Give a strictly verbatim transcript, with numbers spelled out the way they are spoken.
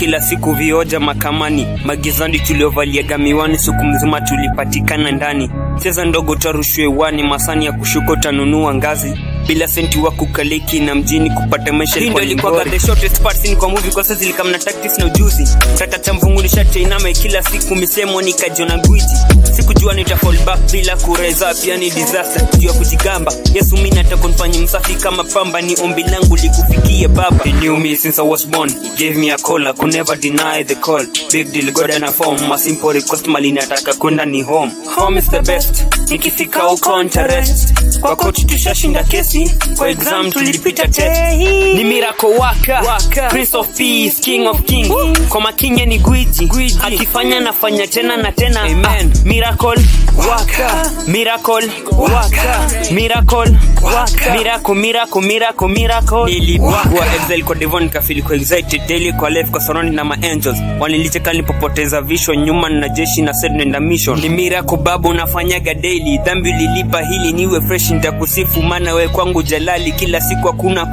kila siku vioja makamani, magizani tuliovalia gamiwani, siku mzima tulipatikana ndani. Cheza ndogo tarushwe wani, masani ya kushuko tanunua ngazi, bila senti wa kukaliki na mjini kupata maisha. Ndio ilikuwa the shortest part in kwa movie kwa sasa zilika na tactics na ujuzi. Tata chamvungu ni shati inama kila siku misemo nikajona gwiji. Sikujua nita fall back bila kureza, pia ni disaster juu ya kujigamba. Yesu mimi nataka kunifanya msafi kama pamba, ni ombi langu likufikie baba. He knew me since I was born, he gave me a call, I could never deny the call. Big deal God and a form, a simple request mali nataka kwenda ni home. Home is the best, nikifika uko interest. Kwa coach tushashinda kesi, kwa exam tulipita test. Ni miracle waka, waka. Prince of peace, king of king. Kwa makinye ni gwiji, gwiji. Akifanya nafanya tena na tena. Amen. Ah, miracle waka, miracle waka, miracle waka, miracle miracle miracle miracle. Nilipigwa Excel kwa Devon kafili kwa excited daily kwa life kwa surrounding na ma angels. Wanilicheka nilipopoteza vision nyuma na jeshi na said nenda mission. Ni miracle babu unafanyaga daily, dhambi lilipa hili niwe fresh nitakusifu maana wewe kwangu jalali, kila siku hakuna